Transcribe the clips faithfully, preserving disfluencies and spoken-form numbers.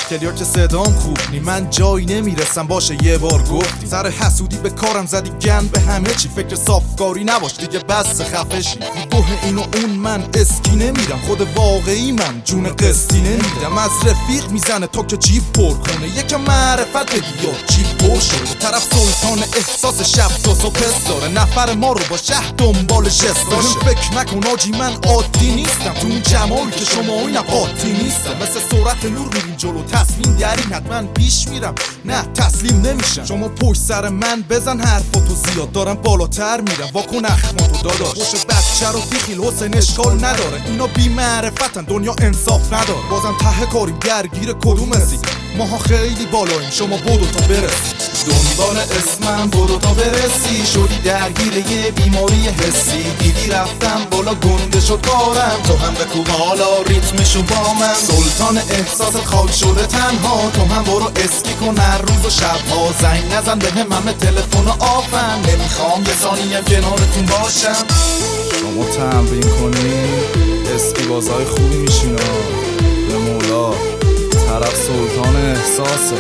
خوشگلیا که صدام خوب نی، من جایی نمیرسم باشه یه بار گفتی. سر حسودی به کارم زدی گند به همه چی، فکر صافکاری نباش دیگه بس خفشی. گوه این و اون من اسکی نمیرم، خود واقعی من جون قسطی نمیدم. از رفیق میزنه تا که جیب پر کنه، یکم معرفت بگی یا جیب پر شده. طرف سلطان احساس شب تا صبح داره، نفر ما رو با شهر دنبال جست داره. فکر نکن آجی من عادی نیستم، تو اون جمالی که شما این قاطی نیستم. مثل سرعت نور میریم جلو، تصمیم دارین حتما پیش میرم، نه تسلیم نمیشم. شما پشت سر من بزن حرفاتو زیاد، دارم بالاتر میرم واکن اخماتو داداش. خوش بچه رو بیخیل حسین اشکال نداره، اینا بی معرفتن دنیا انصاف نداره. بازم ته کاریم درگیر کدوم اسی، ماها خیلی بالاییم شما بدو تا برسی. دنبال اسمم برو تا برسی، شدی درگیر یه بیماری حسی. دیدی رفتم بالا گنده شد کارم، تو هم بکو بالا ریتمشو با من. سلطان احساست خاک شده تنها، تو هم برو اسکی کن هر روز و شبها. زنگ نزن بهم همه تلفن و آفم، نمیخوام یه ثانیه کنارتون باشم. شما تمرین کنی اسکی بازای خوبی میشین به مولا. طرف سلطان احساسه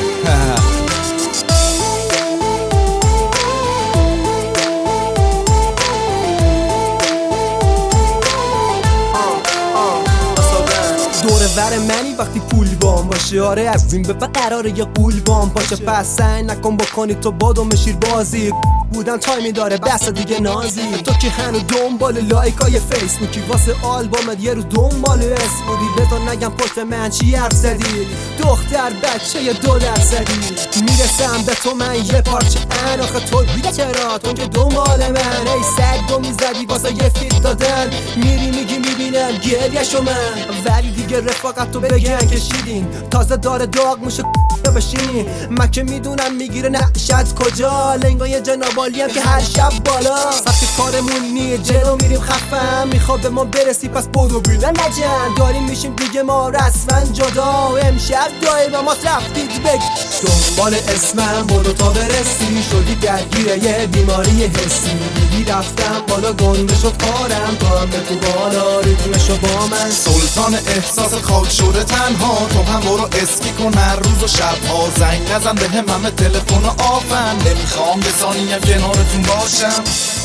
دوره ور منی وقتی پول بام باشه، آره از این به بعد قراره یه قول بام باشه. پس سعی نکن بکنی تو بادو مشیر بازی بودن تایمی داره بس دیگه نازی. تو که هنو دنبال لایکای فیسبوکی واسه آلبومت یه روز دنبال اس بودی. بذار نگم پشت من چی حرف زدی، دختر بچه یه دو درصدی. میرسم به تو من یه پارچه ان، آخه تو بیده چرا تو که دنبال من. ای سگ دو میزدی واسه یه فیت دادن، میری میگی میبینم گریهشو من. ولی دیگه رفاقت تو بگن کشیدین، تازه داره داغ میشه بشینی. من که میدونم میگیره نقشت کجا، لنگای جنابالی هم که هر شب بالا. سخت کارمون نیه جلو میریم خفم، میخواد به ما برسی پس بدو بیدن نجن. داریم میشیم دیگه ما رسما جدا، امشب دایی و ما رفتید بگ. دنبال اسمم برو تا برسی، شدی درگیره یه بیماری حسی. دیدی رفتم بالا گنده شد کارم، تو هم بگو بالا ریتمشو با من. سلطان احساست خاک شده تنها، تو هم برو اسکی کن هر روز و شبها. زنگ نزن بهم همه تلفن و آفن، نمیخوام یه ثانیه کنارتون باشم.